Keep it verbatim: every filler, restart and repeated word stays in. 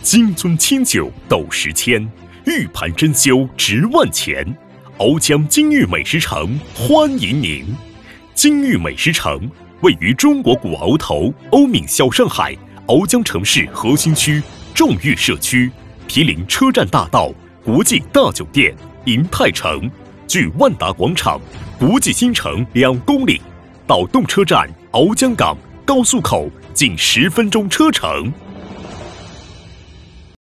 金樽清酒斗十千，玉盘珍馐值万钱。翱江金玉美食城欢迎您。金玉美食城位于中国古鳌头欧闽小上海翱江城市核心区众域社区，毗邻车站大道、国际大酒店、银泰城，距万达广场、国际新城两公里，到动车站翱江港高速口仅十分钟车程。